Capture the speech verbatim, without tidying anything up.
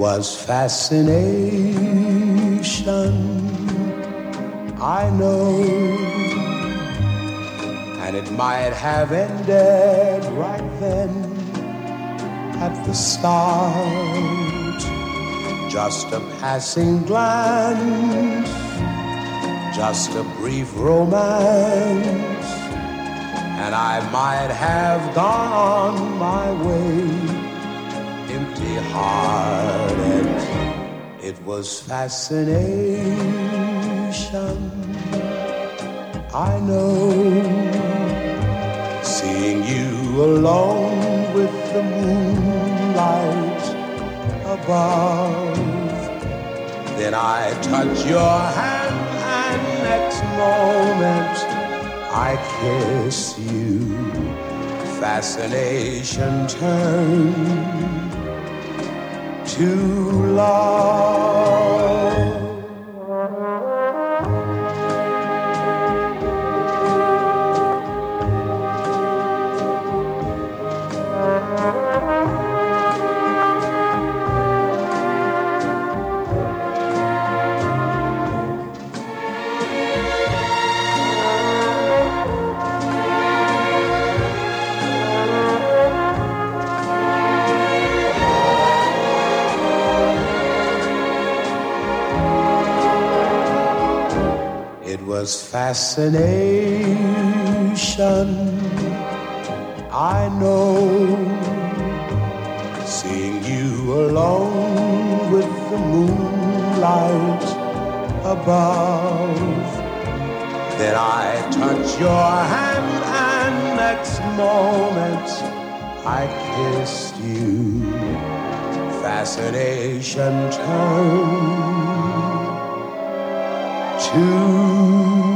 was fascination, I know, and it might have ended right then at the start. Just a passing glance, just a brief romance, and I might have gone on my way, empty-hearted. It was fascination, I know, seeing you alone with the moonlight above. Then I touch your hand and next moment I kiss you. Fascination turned to love. It was fascination, I know, seeing you alone with the moonlight above. Then I touch your hand and next moment I kissed you. Fascination turned to